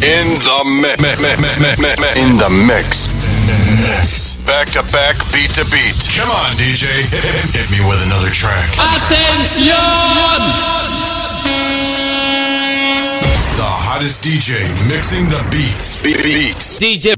In the mix. Back to back, beat to beat. Come on, DJ. Hit me with another track. Attention! The hottest DJ mixing the beats. Beats. DJ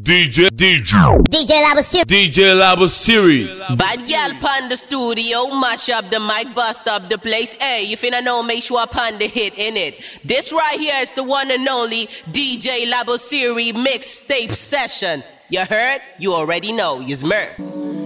Labo Siri. Bad gal pan the studio, mash up the mic, bust up the place. Hey, you finna know, make sure pan the hit in it. This right here is the one and only DJ Labo Siri mixtape session. You heard? You already know. You's Merc.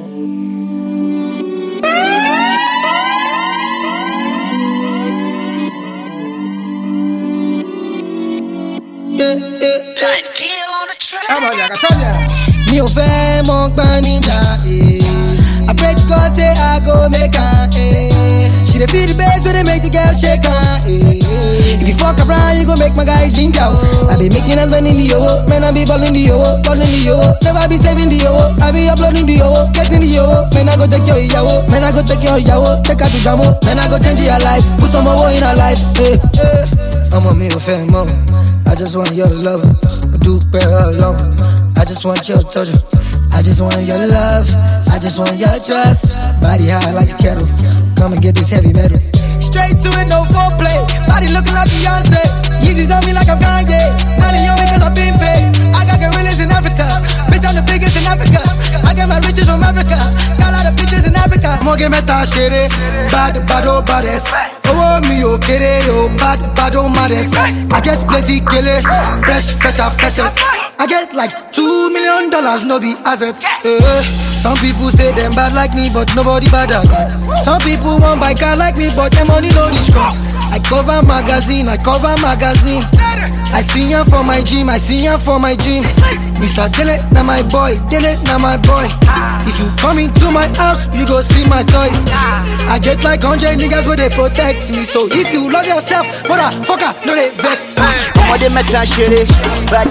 Mi ò fẹ́ mọ gbaníjà, I pray to God say I go make her, She dey feel the bass when they make the girl shake her, If you fuck around, you go make my guy ginger, I be making and spending the yo, man I be balling the yo, never be saving the yo, I be uploading the yo, getting the yo, man I go take your yawo, take her to Jamo, man I go change your life, put some more in her life, I'm a me ò fẹ́ mọ, I just want your love, do better alone. I just want your touch, I just want your love, I just want your trust. Body high like a kettle, come and get this heavy metal. Straight to it, no foreplay, body looking like Beyonce. Yeezys on me like I'm Kanye, not in your because I've been paid. I got gorillas in Africa, bitch I'm the biggest in Africa. I get my riches from Africa, got a lot of bitches in Africa. I'ma get meta shitty, bad, baddest. Oh me okay, yo, bad, maddest. I get plenty killer, freshest. I get like $2 million, no be assets. Some people say them bad like me, but nobody bad at me. Some people want buy car like me, but them only know this car. I cover magazine. I see ya for my dream, Mr. Dele, na my boy. If you come into my house, you go see my toys. I get like 100 niggas where they protect me. So if you love yourself, motherfucker, no they vex. Comment they mettent chérie, bad.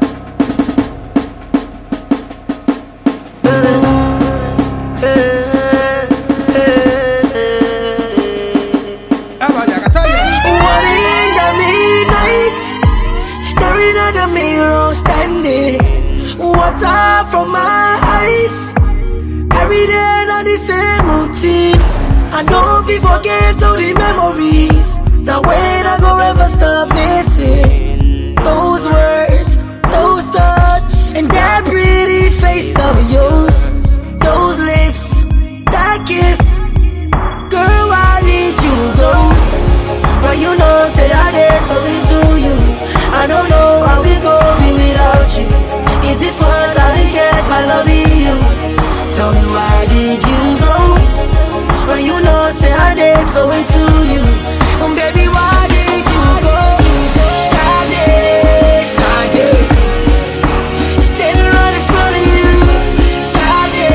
Water from my eyes. Every day not the same routine. I know if you forget all the memories. Now when I go ever stop missing those words, those touch, and that pretty face of yours, those lips, that kiss. Girl, why did you go? Well, you know, say I did so into you. I don't know how we go be without you. Is this what I get by loving you? Tell me why did you go? When you know say I did so into you. Baby, why did you go? Sade, standing right in front of you. Sade,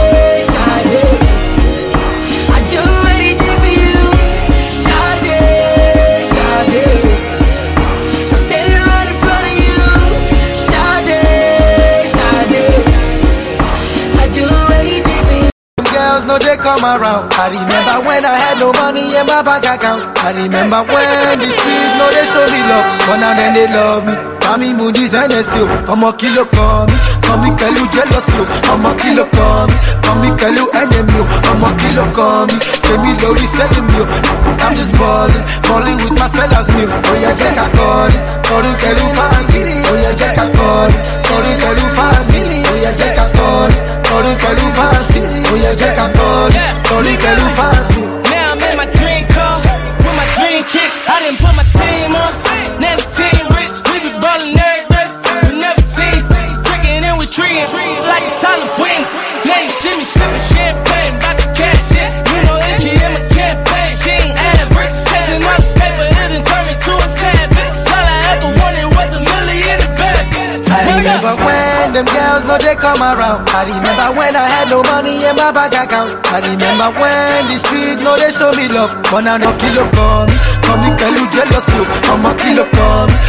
I do anything for you. Sade, I'm standing right in front of you. Sade, I do anything for you. Girls know they come around. I remember when I had no money in my bank account. I remember when the streets know they show me love, but now then they love me. Mami Moody's and they still, I'm a kilo call me tell you jealous you. I'm a kilo call me tell you enemy. I'm a kilo call me, tell me low is selling you. I'm just balling with my fellas new. Oh yeah, Jack I call it, tell you pass me. Oh yeah, Jack I call it, tell you pass me. Oh yeah, Jack I call it, tell you pass me. Oh yeah, Jack I call it, tell you pass me. Now I'm in my dream car with my dream chick. I didn't put my team up, never team rich. We be ballin' every day, we never seen. Drinking and we treating like it's Halloween. Now you see me sipping champagne, about to cash in. You know if she in my campaign, she ain't average. Chasing all this paper, it done turned me to a savage. All I ever wanted was $1 million in the bag. I remember when them girls know they come around. I remember when I had no money in my bank account. I remember when the street know they show me love, but now no kilo call me tell you jealous you. I'm a kilo call me.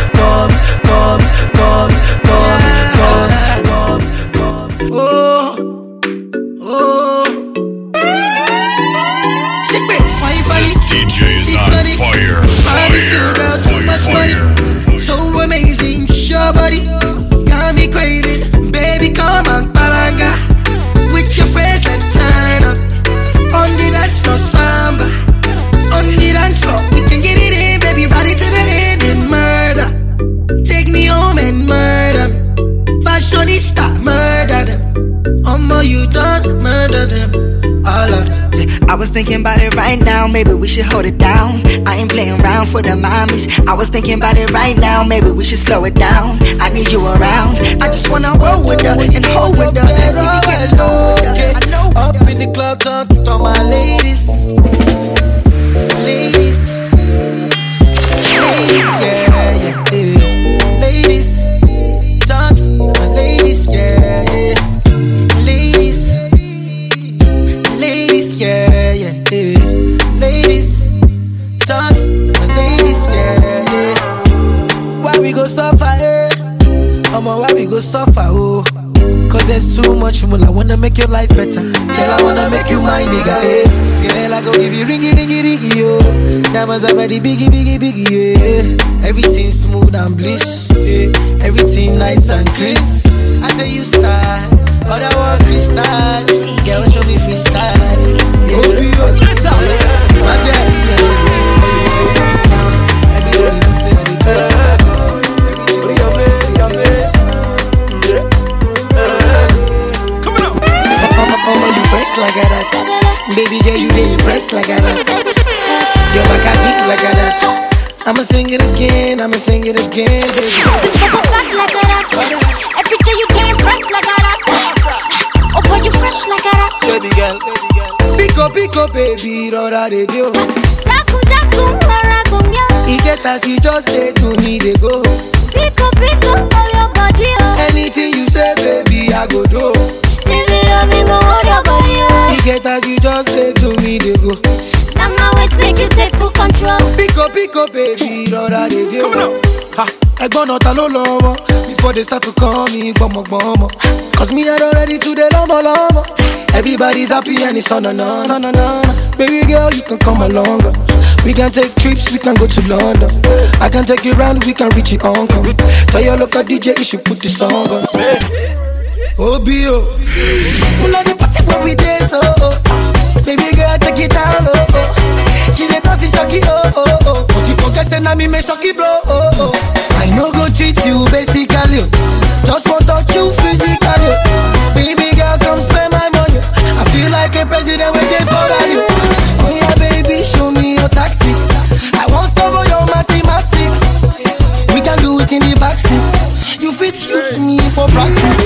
This DJ is on fire. So amazing, sure. your body, got me craving. Baby, come on, palanga. With your face, let's turn up. On the dance floor, samba. On the dance floor, we can get it in, baby. Ride it to the end and murder. Take me home and murder. Fashionista, murder them. You done murder them. All of them. I was thinking about it right now, maybe we should hold it down. I ain't playing around for the mommies. I was thinking about it right now, maybe we should slow it down. I need you around. I just wanna roll with her and hold with her. Let's see if we get along. I know. Up in the club, talk to all my ladies. Ladies. Ladies, yeah, yeah, yeah. Ladies. Talk to my ladies, yeah, yeah. Ladies, yeah, yeah, yeah. Ladies, talk to my ladies, yeah, yeah. Why we go suffer, eh? Why we go suffer, oh? Cause there's too much more. I wanna make your life better. Girl, I wanna make you my nigga, eh? Girl, I go give you ringy, ringy, ringy, yo. Diamonds are very biggie, biggie, biggie, yeah. Everything smooth and bliss, yeah. Everything nice and crisp. I say you style. Other one crystal, girl show me freestyle. Yes, my dad, everybody knows that the best. Coming up. You fresh like that. Baby girl, you dey impressed like that. Your back I beat like that. I'ma sing it again, baby. This bubble back like that. Every day you get impressed like that. Oh boy, you fresh like that. Baby girl. Pick up, baby, rora de dio. Jaku, rora go meow. He get as you just say to me, they go. Pick up, all your body, oh. Anything you say, baby, I go do. Baby, love me, hold your body, oh. He get as you just say to me, they go. Now my ways make you take full control. Pick up, baby, rora de dio. Coming up. I gonna talo lomo before they start to call me bomo. Cause me I don't ready to the lomo. Everybody's happy and it's on and on. Baby girl, you can come along. We can take trips, we can go to London. I can take you around, we can reach your uncle. Tell your local DJ you should put the song on. Obio, you know the party where we dance, baby girl, take it down, She dey cause it shocky, Cause you forget say na me me shocky, bro, I no go treat you basically, just want touch you physically. Baby girl, come spend my money. I feel like a president waiting for you. Oh yeah, baby, show me your tactics. I want some of your mathematics. We can do it in the backseat. You fit use me for practice.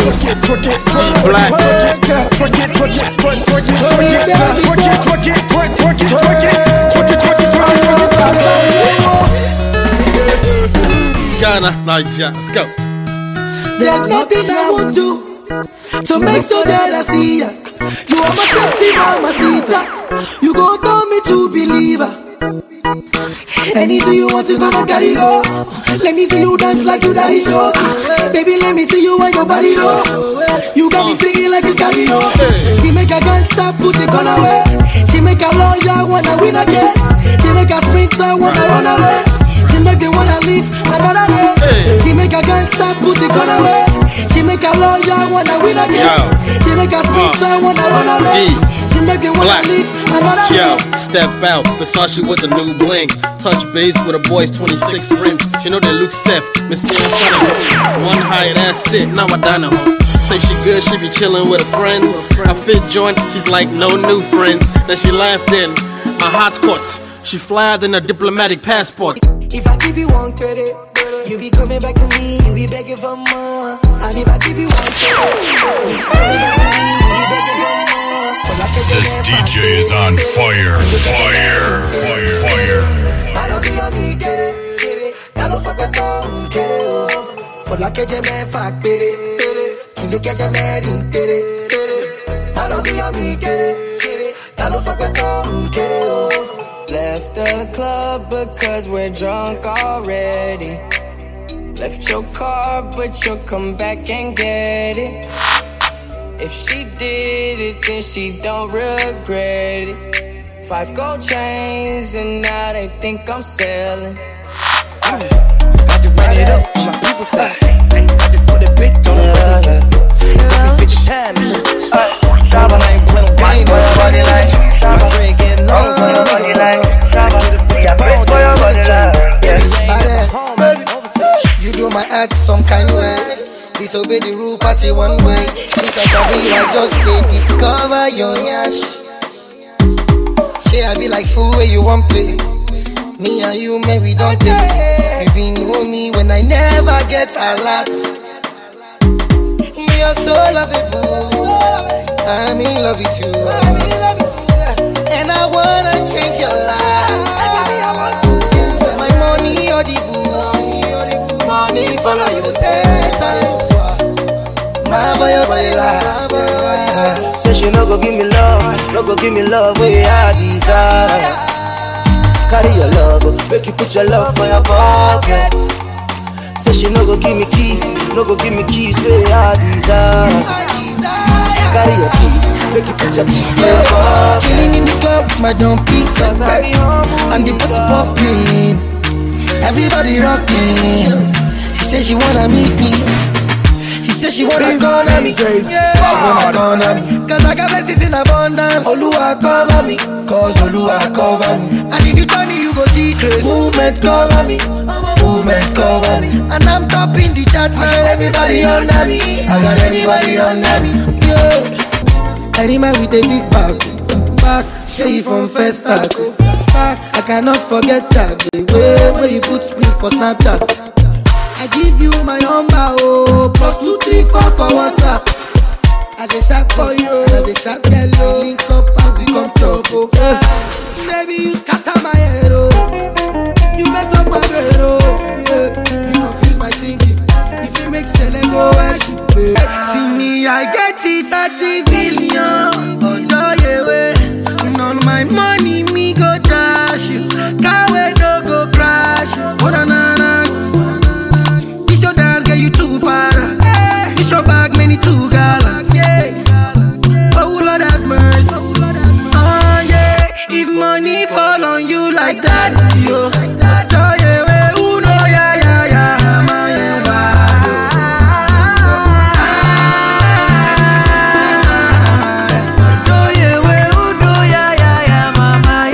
Ghana, Nigeria, let's go. There's nothing I won't do to make sure that I see ya. You are my sexy mamacita. You go tell me to believe her. Anything you want to go, my carry go. Let me see you dance like you daddy show. Baby, let me see you when your body low. You got me singing like it's karaoke. She make a gangster put the gun away. She make a lawyer wanna win a case. She make a sprinter wanna run away. She make me wanna live another day. She make a gangster put the gun away. She make a lawyer wanna win a case. She make a sprinter wanna run away. She make me wanna live another day. Step out, Versace with a new bling. Touch base with a boy's 26 rims. She know they look safe, Missy on one high, that's it, now I done her. Say she good, she be chillin' with her friends. I fit joint, she's like no new friends. Then she laughed in my hot courts. She flyer than a diplomatic passport. If I give you one credit, you be coming back to me, you be begging for more. And if I give you one credit, you be coming back to me, you be begging for more. This DJ is on fire. Fire. I don't give a me, get it. I don't suck at all, get it. For like a jam, fuck, get it. To look at your man, get it. I don't give a me, get it. I don't suck at all, get it. Left the club because we're drunk already. Left your car, but you'll come back and get it. If she did it, then she don't regret it. 5 gold chains, and now they think I'm selling. About to run it up, my people say. my heart some kind way. Disobey the rule, pass it one way. Since I sabi you, I just did discover your yash. Say I be like fool where you want play. Me and you, man, we don't take. You been know me when I never get a lot. Me your soul of it, I'm in love with you. And I wanna change your life. My money or the boo, money follow you the same time. My boy, your body life. Say she no go give me love where I desire. Carry your love, make you put your love for your pocket. Say she no go give me keys where I desire. Carry your keys, make you put your keys for your pocket. Chilling in the club, my don't pick up and the boots popping. Everybody rocking. She say she wanna meet me. She say she wanna corner me. Wanna corner me. Cause I got blessings in abundance. Oluwa cover me. Cause Oluwa cover me. And if you tell me you go see grace, movement cover me. Movement cover me. And I'm top in the charts now. Everybody under me. I got everybody under me. Yeah. Any man with a big back. Say you from first start. I cannot forget that the way where you put me for Snapchat. I give you my number, oh, +234 for WhatsApp. As a sharp boy, as a sharp girl, link up and we come chop, oh. Maybe you scatter my head, oh. You mess up my brain, oh. Yeah, you confuse my thinking. If you make sense, go and shoot, babe. See me, I get it 30 billion. Oh, no, yeah, way. None of my money, me go dash you. Can't wait, no go crash. Oh, na na na. Your dance get you too para. It's your bag many too galas. Yeah. Oh Lord have mercy. Oh yeah. If money fall on you like that, yo. Oh yeah, we no yeah yeah yeah. Man, oh yeah, we no yeah yeah yeah. Mama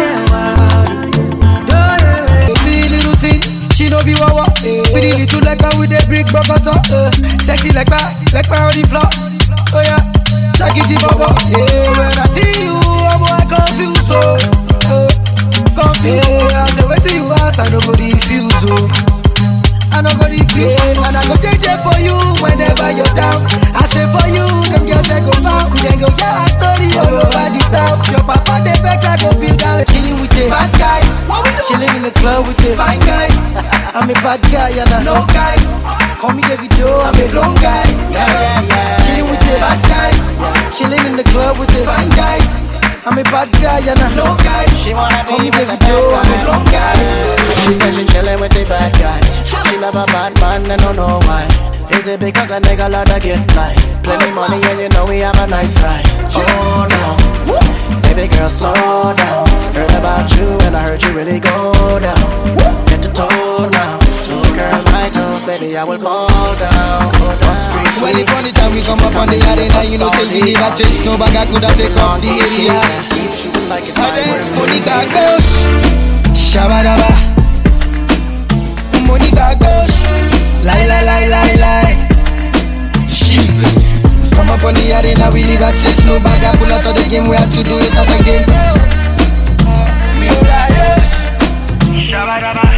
yeah. Be little thing, she no be wawa. We did it too like that with the brick Bogota. Sexy like that on the floor. Oh yeah, Shaggy Baba. Yeah, when I see you, I'm like confused, so confused. I say wait till you ask, I nobody refuse, oh. I nobody feel, and I go take it for you whenever you're down. I say for you, them girls they go back, then go get a story all over the town. Your papa they vex, I go build down. Chilling with the bad guys, chilling in the club with the fine guys. I'm a bad guy and I know guys. Call me the video, I'm a blonde guy. Yeah. Chilling with the bad guys. Chilling in the club with the fine guys. I'm a bad guy and I know guys. She wanna Call be me the with video, I'm a blonde guy. She says she chillin' with the bad guys. She love a bad man, I don't know why. Is it because a nigga love to get fly? Plenty money and you know we have a nice ride. Oh no, baby girl slow down. Heard about you and I heard you really go down. Get the toe now. Girl, my toes, baby, I will fall down. Street. Well, if on the time we come up on the arena, you know, say we never chase no bag, I could have take off the area. Keep shooting like it's I my dance, work. money got goes. Shabba-dabba. Money got goes. Lie. She's come up on the arena, we never chase no bag, I pull out of the game, we have to do it out again. Me Shabba-dabba.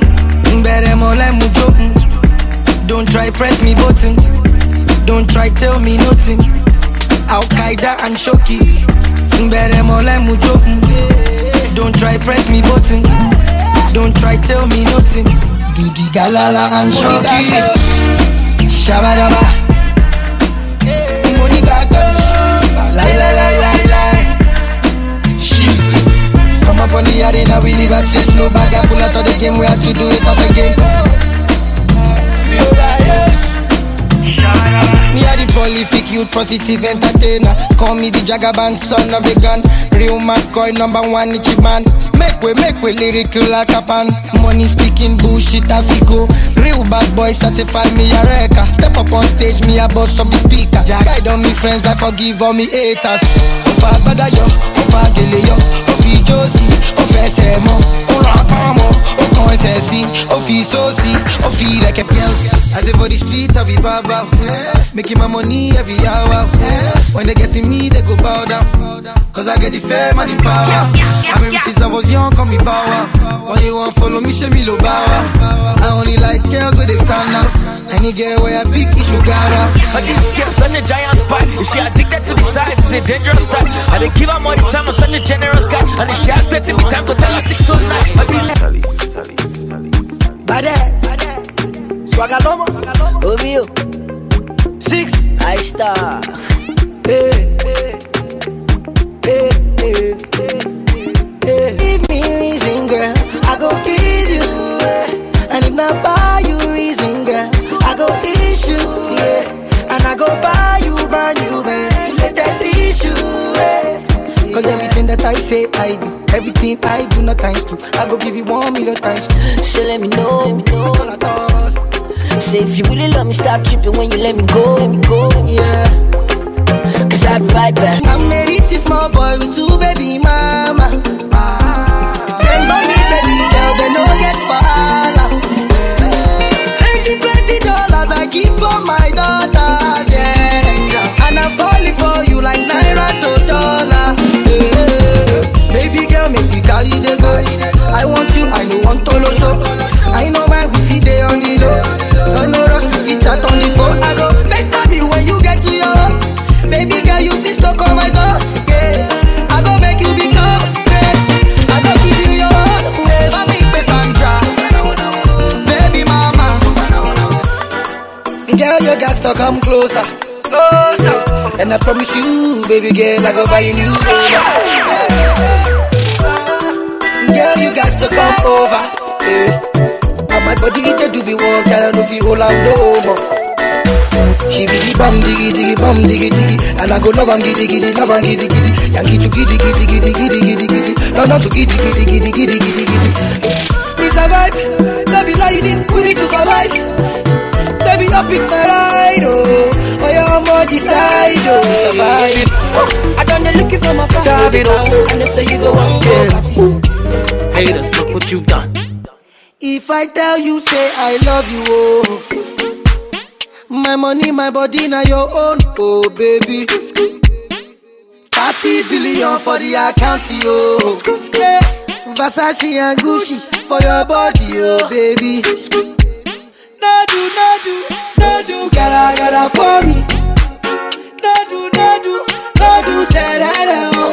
Don't try press me button. Don't try tell me nothing. Al Qaeda and Shoki. Don't try press me button. Don't try tell me nothing. Do the galala and Shoki. Shabba-dabba. Money got goes. Lie. She's come up on the arena, we leave a chase no bag, I pull out of the game, we have to do it up again. Me a the prolific youth, positive entertainer. Call me the Jagaban, son of the gun. Real McCoy, #1 Ichiban. Make way lyrical like a pan. Money speaking bullshit, I go. Real bad boy, certify me a wrecker. Step up on stage, me a boss of the speaker. Guide on me friends, I forgive all me haters. Ofa gbada yo, ofa gele yo, ofi josi, ofese mo, ora amo, okon ẹsẹ̀ sí, ofi sosi, ofi rẹ̀kẹ̀. I say for the streets I be bow bow. Making my money every hour. When they get see me, they go bow down. Cause I get the fame and the power. I mean, since I was young, call me power. When you want follow me, show me low power. I only like girls where they stand out. Any girl where I pick, you should get out. But this girl such a giant pie. If she addicted to the size, it's a dangerous type. I didn't give her more the time, I'm such a generous guy. And if she expecting me time to tell her 6 or 9. But this Badass Swagalomo Romeo 6 I star. Hey, hey, hey, hey, hey. Give me reason, girl, I go give you. And if not buy you reason, girl, I go issue, yeah. And I go buy you brand new, man. Latest issue, yeah. Cause everything that I say, I do. Everything I do, not times two. I go give you 1 million times. So let me know. All at all. Say if you really love me, stop tripping when you let me go. Yeah. Cause I'll be right back. I'm a rich small boy with 2 baby mama. Them money baby girl, they no get spoiler. $20 I keep for my daughters, yeah. And I'm falling for you like naira to dollar. Baby girl, make me carry the go. I want you, I know want to lo show. I know my wifi day on the low. Don't know rush, we fit chat on the phone. I go FaceTime you when you get to your home. Baby girl, you fit stuck on my soul, yeah. I go make you become great. I go give you your own. Whoever make me Sandra, baby mama. Girl, you got to come closer. And I promise you, baby girl, I go buy you new soda. Girl, you got to come over. And my body it do be one, girl, I know if you hold on no more. She be the bum diggy, and I go love and giddy, love and giddy. Yankee to giddy. No, not to giddy. We survive, no be lying, we need to survive. Baby, up in my ride, oh your body side, oh survive. I done the looking for my family, and they say you go on, yeah. Haters, look what you done. If I tell you, say I love you, oh. My money, my body, now your own, oh baby. 30 billion for the account, yo. Yeah. Versace and Gucci for your body, oh baby. No do, gotta for me. No do, say that, oh.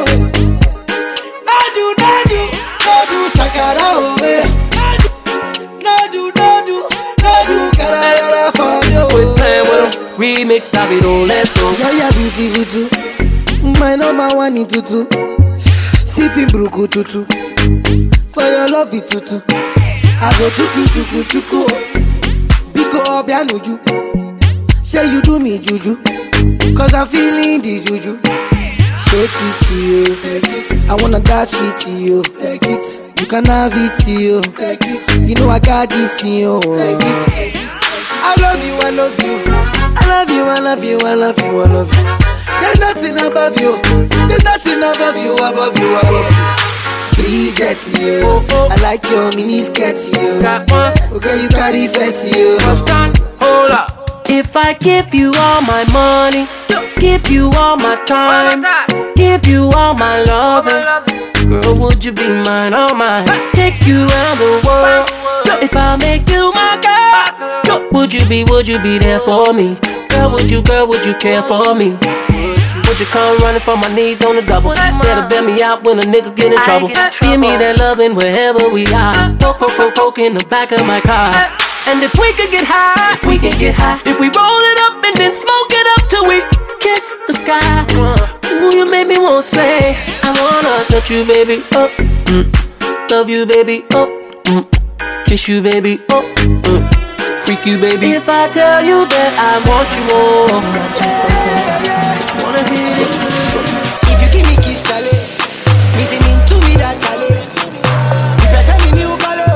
No do, shakara, oh, No do, gotta for me. Quit playing with them, remix, Davido, let's go. Yeah, beautiful too. My number one in tutu. Sipping bruku tutu. For your love it tutu. I go chuku. Biko obianuju. Say you do me juju. Cause I'm feeling the juju. Shake it to you. I wanna dash it to you. Take it. You can have it to you. Take it. You know I got this in you. Take it. I love you. There's nothing above you. Above you. Bridget, you. I like your mini skirt, you. Okay, you carry fancy, you. Hold up. If I give you all my money, give you all my time, give you all my loving, girl, would you be mine, all mine? Take you around the world. If I make you my girl, would you be there for me? Girl, would you care for me? Would you come running for my needs on the double? Better bail me out when a nigga get in trouble. Give me that loving wherever we are. Poke in the back of my car. And if we could get high, if we roll it up and then smoke it up till we kiss the sky. Ooh, you make me wanna say, I wanna touch you, baby, oh, love you, baby, oh, kiss you, baby, oh, freak you, baby. If I tell you that I want you more, wanna hear it. If you give me kiss, chale, me say me to me that chale. You present me new color,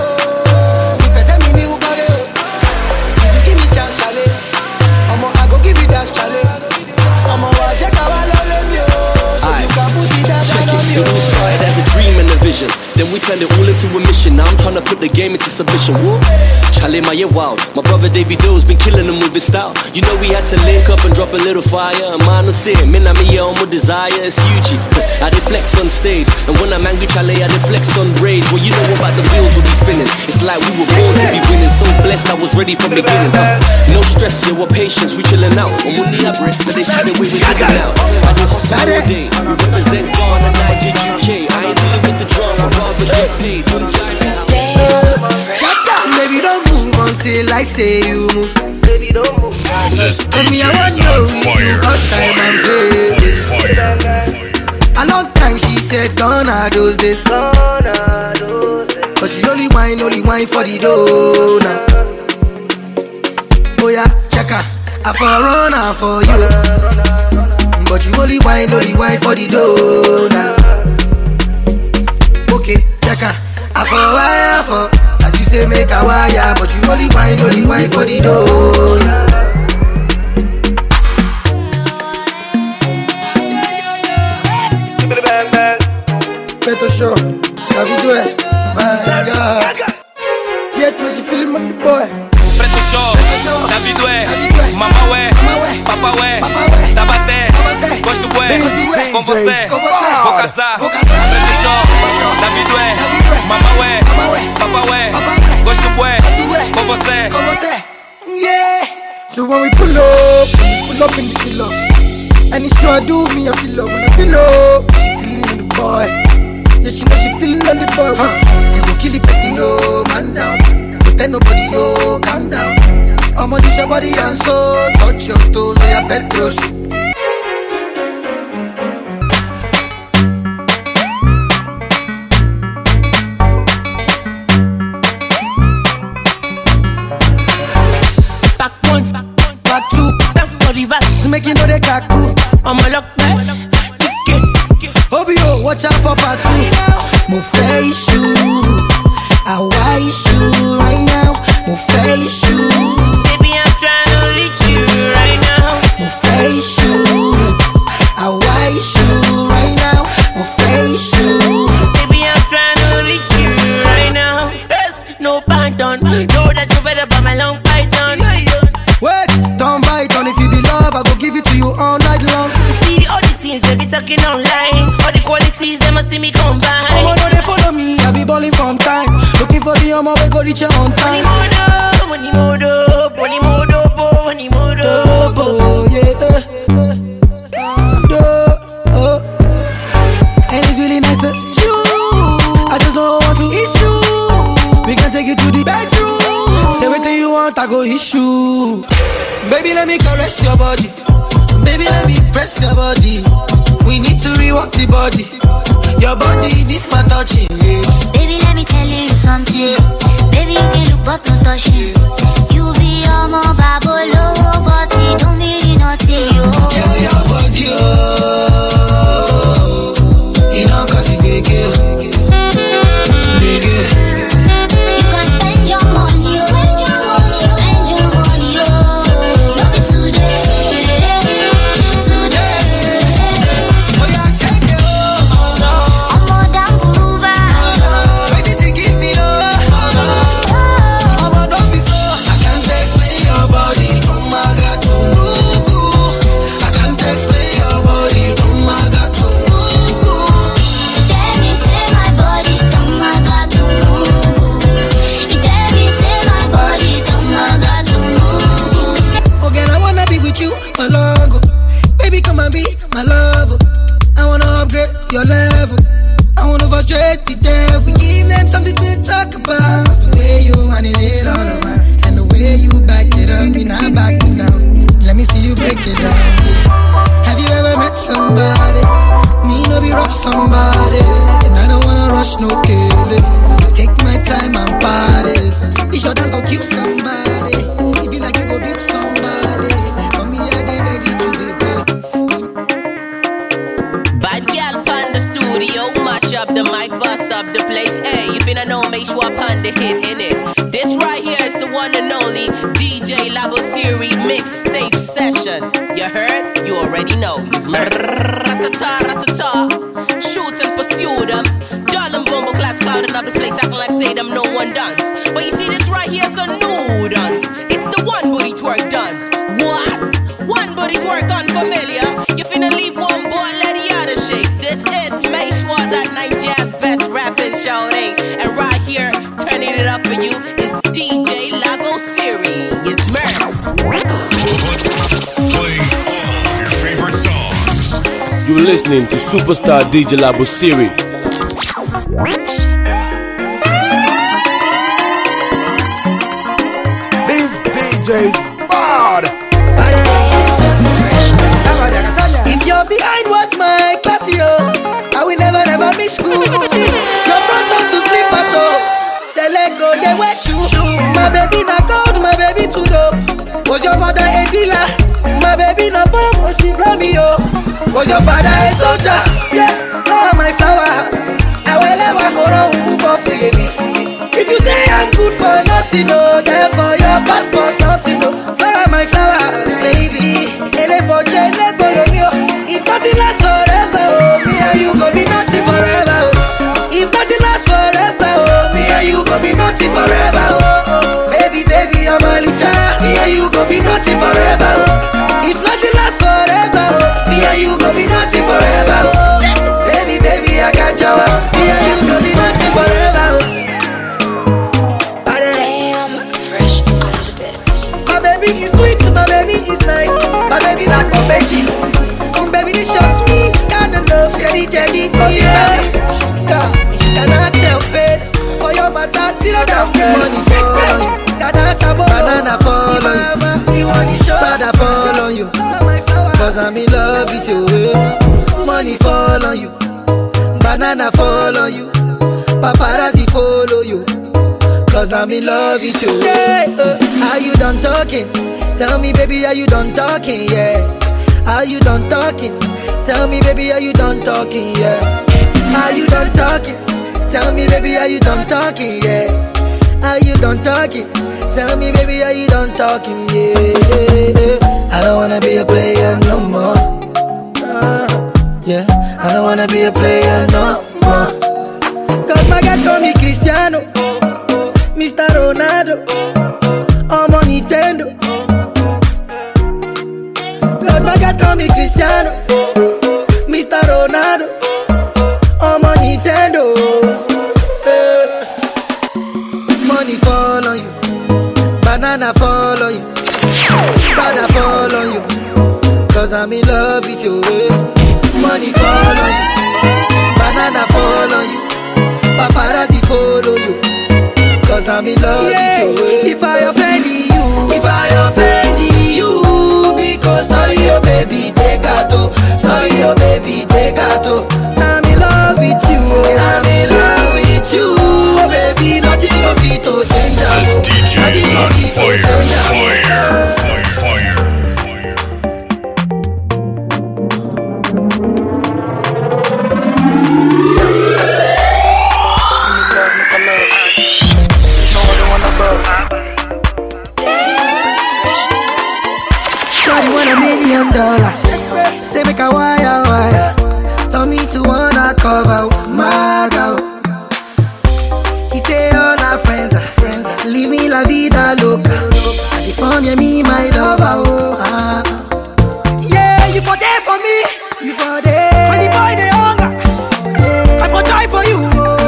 If you give me chance, chale, I go give you that chale. Check out all of you, so you can put it down on you. Started as a dream and a vision, then we turned it all into a mission. Now I'm trying to put the game into submission. Woo. Charlie, my year wild. My brother Davey Doe's been killing them with his style. You know we had to link up and drop a little fire. And mine was it, me na me on with desire. It's huge. I did flex on stage, and when I'm angry, Charlie, I did flex on rage. Well, you know about the wheels will be spinning. It's like we were born to be winning. So blessed, I was ready from beginning. No stress, yeah, we're patience, we chilling out. I'm on the upgrade, but they see the way we living out. I do hustle all day. We represent Ghana, Nigeria, UK. I ain't dealing with the drama, rather get paid. Baby, don't move until I say you move. Baby, don't move. This DJ's on fire. A long time she said gonna do this, but she only whine for the dough now. Oh yeah, check her, I for run her for you, but you only whine for the dough now. Okay, check her, I for wire for, as you say make a wire, but you only whine for the dough now. Better show, how we do it? My God. Yes, man, she feeling my boy. Preto show, David ué, mamá ué, papá ué, tabaté, gosto ué, com você, vou casar. Preto show, David ué, mamá ué, papá ué, gosto ué, com você. Yeah. So when we pull up in the kilo, and it's sure do me a feel up when I feel up. She feeling on the boy. Yeah, she know she feeling on the boy. You go kill the person, no man down. But then nobody, yo, calm down. I'm on this your body and soul. Touch your toes, so your bed close. Back one, back two, back for the verse. Make you know they kaku. I'm a lock back. Obio, watch out for part 2. Mo face you, I wish you right now. Mo face you, baby, I'm trying to reach you right now. Mo face you, I wish you right now. Mo face you, baby, I'm trying to reach you right now. Yes, no python, know that you better buy my long python. Wait, don't bite on. If you be love, I go give it to you all night long. You see all the things they be talking online, all the qualities they must see me combine. Omo no they follow me, I be balling from time. Looking for the omo we go reach your on time. Money modo, yeah. And it's really nice to you. I just don't want to issue. We can take you to the bedroom. Say everything you want, I go issue. Baby, let me caress your body. Baby, let me press your body. We need to rework the body. Your body needs my touching. Yeah. Baby, let me tell you something. Yeah. Baby, you can look but not touch me. You be all my babolo, but it don't mean nothing. Yeah, your body, you know, cause it big, big. You can spend your money, spend your money, love it today. Oh yeah, shake it, I'm more than Buruba. why did you give me love? I'm a don't be so. I can't explain your body. Oh my God, to Mugu. I can't explain your body. Oh my God, to Mugu. Tell me, say my body, oh my God, to Mugu. You tell me, say my body, oh my God, to Mugu. Okay, I wanna be with you for long. Baby, come and be my lover. I wanna upgrade your level. I wanna frustrate the devil. Give them something to talk about. The way you running it all around, and the way you back it up, me not backing down. Let me see you break it down. Have you ever met somebody? Me no be rock somebody, and I don't wanna rush no killing. Take my time and party. This your dance go kill somebody. It be like you go build somebody. For me, I dey ready to debate. Bad gal pan the studio, mash up the mic, bust up the place. Hey, if you don't know, make sure I pan the hit in it. This right here is the one and only DJ Labo Siri mixtape session. You heard? You already know. It's ratata, ratata. Shoot and pursue them. Darling bumble class cloud and up What? One body twerk unfamiliar. You finna leave one boy, let the other shake. This is Make Sure That Nigeria's best rapping show, and right here, turning it up for you is DJ Labo Siri. It's Merv. Playing all of your favorite songs. You're listening to Superstar DJ Labo Siri. This DJ's bad. If you're behind was my class, yo, I will never miss school. Your front on to slipper, so say let go, they wear shoe. My baby na gold, my baby too low. Was your mother a dealer? My baby na bomb, oh she brought me, yo. Was your father a soldier? Yeah, oh my flower. I will never go wrong, go for you. If you say I'm good for nothing, no, therefore you're bad for something, no. Flower, my flower, baby. Ele boche, ele bolomio. If nothing lasts forever, oh, me and you go be nothing forever, oh. If nothing lasts forever, oh, me and you go be nothing forever, oh. Baby, baby, I'm a licha. Me and you go be nothing forever, oh. If nothing lasts forever, oh, me and you go be nothing forever, oh. Baby, baby, I got you. Me and you go be nothing forever, oh. Baby is sweet, my baby is nice. My baby like my baby. Baby this your sweet kind of love, jelly jelly, yeah. You cannot tell fate for your matter. Zero down money fall on you. Banana fall on you. You want to show brother fall on you. Cause I'm in love with you. Money fall on you. Banana fall on you. Paparazzi follow you. Cause I'm in love with you. Yeah, are you done talking? Tell me, baby, are you done talking? Yeah. Are you done talking? Tell me, baby, are you done talking? Yeah. Are you done talking? Tell me, baby, are you done talking? Yeah. Are you done talking? Tell me, baby, are you done talking? Yeah. I don't wanna be a player no more. Yeah. I don't wanna be a player no more. Cause my guys call me Cristiano, Mr. Ronaldo, I'm on Nintendo. Cause my guys call me Cristiano, Mr. Ronaldo, I'm on Nintendo. Money fall on you, banana fall on you, brother fall on you. Cause I'm in love with you. Money fall on you, banana fall on you, paparazzi follow you. Cause I'm in love with you. If I offend you, because sorry, oh baby, take a toe. Sorry, oh baby, take a toe. I'm in love with you. I'm in love with you, oh baby, nothing of it to change. This DJ's on fire. Say make a wire. Tell me to wanna cover my girl. He say all our friends are leave me la vida loca. I define me my lover. Yeah, you for there for me. You for there. When the boy they hunger, I for die for you.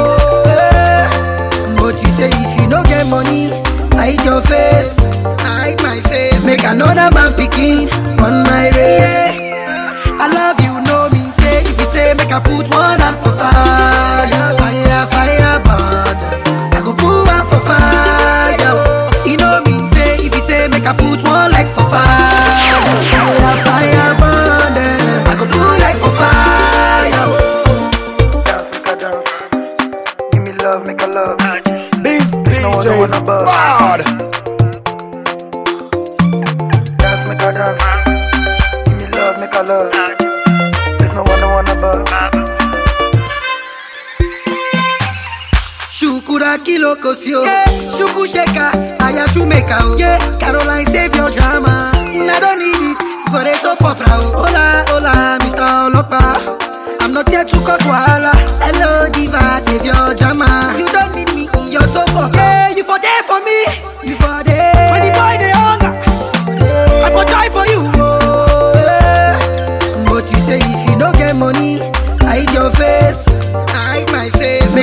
But you say if you no get money, hide your face. Hide my face. Make another man picking on my race. I love you, no mean say. If you say make I put one hand for fire, burn. I go put one for fire. You know mean say. If you say make I put one leg for fire, burn. I go put leg for fire. Give me love, make a love. This DJ's bad. Dance, make a dance. Give me love, make a love. There's no one above. Shukura kilo kosio, yeah. Shuku sheka, aya shumeka, oh. Yeah. Caroline save your drama. I don't need it for a soap opera. Oh. Hola, Mr. Olopa. I'm not here to cause wahala. Hello, diva, save your drama. You don't need me in your soap opera. Yeah, you for there for me. You for there. When the boy they hunger, I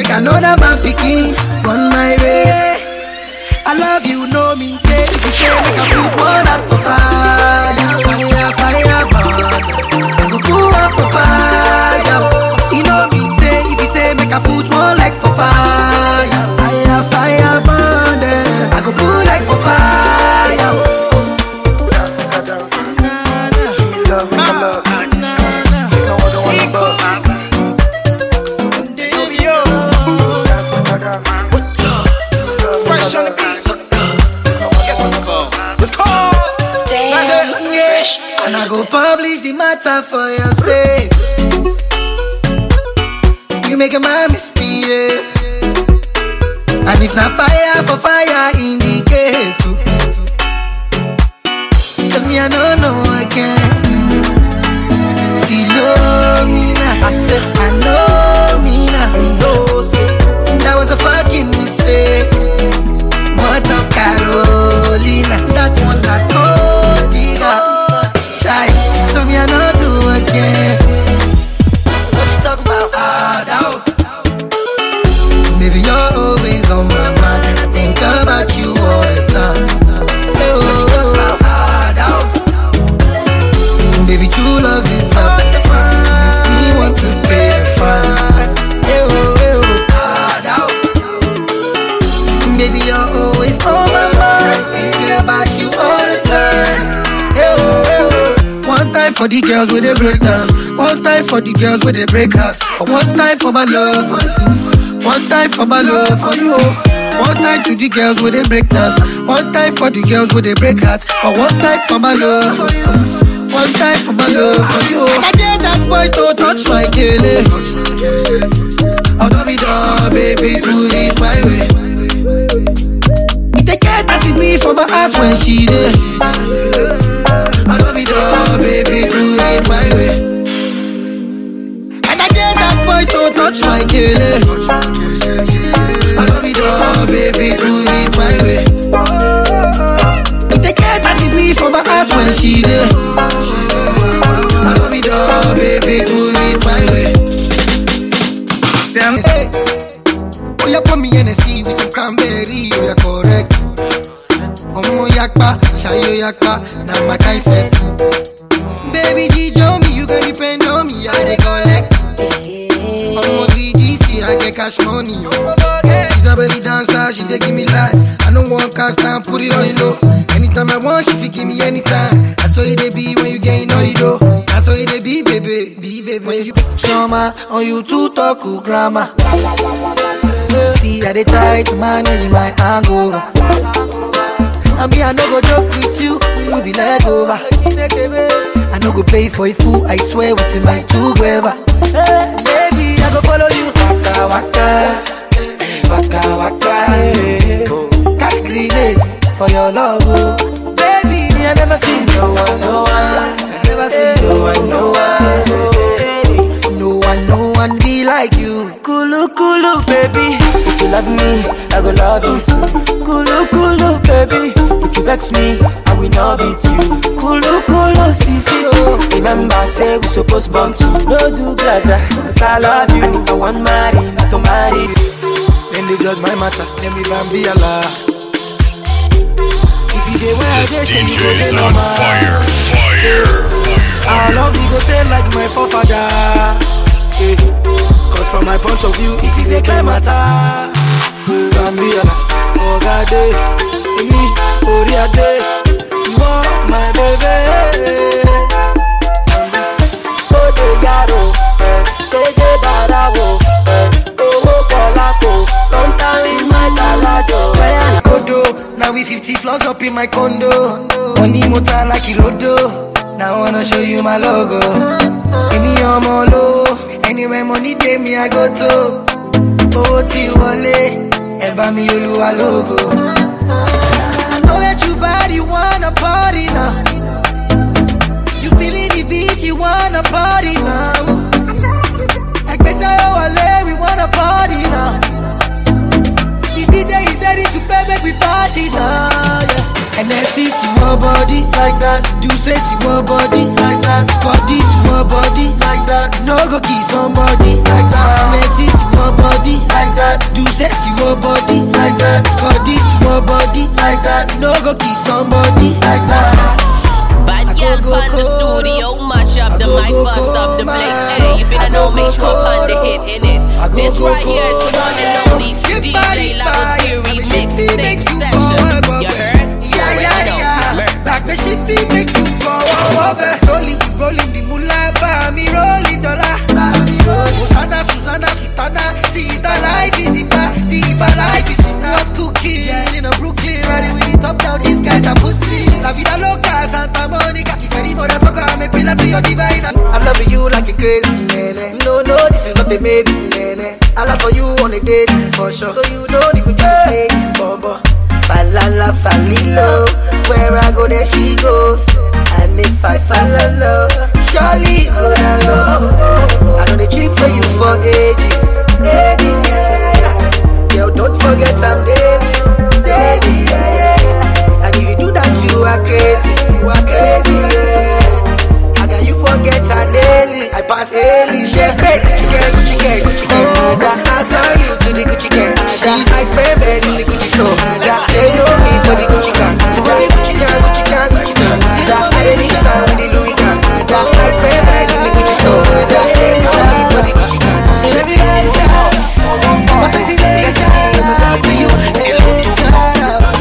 make another man picking on my way. I love you, no mean say. If you say make I put one up for fire, fire, fire, burn. I go put up for fire. You know me say. If you say make I put one like for fire, fire, fire, burn. I go put like for fire. And I go publish the matter for your sake. You make a man misbehave. And if not fire for fire, indicate too. Cause me I don't know I can't. Philomena, I said I know me now. That was a fucking mistake. What of Carolina? That one I told you. So me I not do again. What you talking about? Baby, you're always on my mind. I think about you all the time. Baby, true love is hard to find. Makes me want to pay a fine. Baby, you're always on my mind. Thinking about you all the time. One time for the girls with the break dance. One time for the girls with the break house. One time for my love for you. One time for my love for you. One time to the girls with the break dance. One time for the girls with the break hearts. One time for my love for you. One time for my love for you. And I get that boy to touch my kele. Oh, don't be done, baby, do it my way. It take care to see me for my heart when she there. I love it all, baby, do it my way. And I get that boy to touch my kele. I love it all, baby, do it my way. It take care to see me for my heart when she there. I love it all, baby, do it my way. Hey, oh, you put me in the sea with some cranberry, oh, you're correct. Omo yakpa, shayo yakpa, now my kind set. Baby G, me, you can depend on me, I dey collect. Omo VDC, I get cash money, she's a belly dancer, she dey give me life. I don't want cash down, put it on the low. Anytime I want, she fit give me anytime. That's how it be when you getting on the dough. That's how it be, baby, when you trauma, on you to talk grammar. See, I dey try to manage my hangover. I mean, I no go joke with you, we be leg over. I no go play for a fool, I swear within my two gueva. Baby, I go follow you. Waka waka, waka waka. Cash grenade for your love, oh. Baby, I never seen no one, no one. I never seen no one, no one. No one be like you. Kulu kulu, baby. If you love me, I go love you too. Kulu kulu, baby. If you vex me, I will not beat you. Kulu kulu, sisi oh. Remember, say we supposed born to. No do gaga, cause I love you. And if I want marry, not to marry. Then they judge my matter, then me bambi Allah. This DJ's on fire, I love you, go tell like my forefather. Yeah. Cause from my point of view, it is a clear matter. Bambi Allah, oh God, me, Oriade, you are my baby. Oh, the yaro, say the barabo, oh, Polako, don't tell me my galado. Odo, now we 50 floors up in my condo. Money motor like Irodo. Now I wanna show you my logo. Give me your molo. Anywhere money day me I go to. Oh, Tiwale, Eba mi Oluwa logo. I know that you bad, you wanna party now. You feeling the beat, you wanna party now. We wanna party now. The DJ is ready to play, make we party now. Yeah. NSC to one body like that. Do say to one body like that. Scotty to one body like that. No go kiss somebody like that. NSC to one body like that. Do say to one body like that. Scotty to one body like that. No go kiss somebody like that. Bad girl pan the studio, mash up the mic, bust up the place. Hey, if you don't know, make sure pan the hit in it. This right here is the one and only DJ Labo Siri mixtape session. You heard? You already know. It's Merc. Back the shit we make you go over. Rolling the moonlight, for me rolling dollar. Hosanna, Susanna, Sutana, sister life is deeper life is sister. What's cooking in a Brooklyn, riding with the top down. These guys are pussy. La vida loca, Santa Monica. If any more soca, me pillar to your divine. I'm loving you like a crazy nene. No, this is not a maybe nene. I love for you on a date for sure. So you don't even take this bobo. Falala, falilo. Where I go, there she goes. And if I fall in love, surely hold on low. I know the trip for you for ages, yeah. Yo, don't forget I'm David, yeah. And if you do that, you are crazy, yeah. How can you forget Anelli? I pass Ellie, shake it, Gucci gang. I saw you to the Gucci gang. I spend bed in the Gucci store. They know me for the Gucci gang. For the Gucci gang. I didn't sign with the Louis gang. I spend bed in the Gucci store. They know me for the Gucci gang. Everybody shout out. My sexy lady shout out to you. Everybody shout out.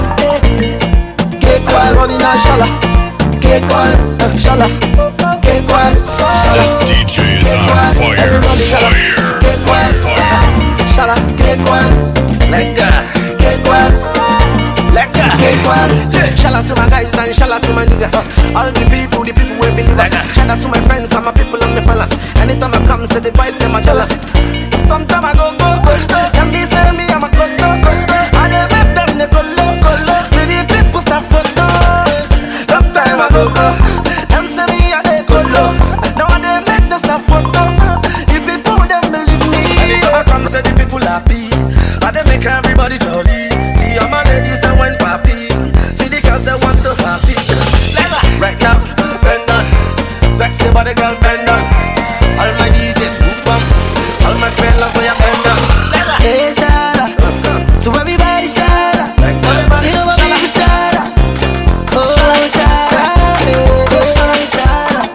Get quiet, running on shala. Get quiet, shala. Get quiet. This DJ is on fire. Fire. Shala, get quiet. Let go. Get quiet. Let go. Get quiet. Shout out to my guys and shout out to my niggas. All the people will believe us. Shout out to my friends and my people and my fellas. Anytime I come, say the boys, them are jealous. Sometime I go. Them they say me I'm a cotto. And they make them they colo. See the people start photo. Sometime I go. Them say me and they colo. Now they make them start photo. If people them believe me. Anytime I come, say the people happy. And they make everybody jolly. See all my ladies that went papi. See the girls that want to happy. Right now, bend on. Sexy body girl, bend on. All my DJs, boop bam. All my fellas, know you bend on. Hey, shout out to everybody, shout out. You know what we shout out. Oh, shout out. Hey, shout out.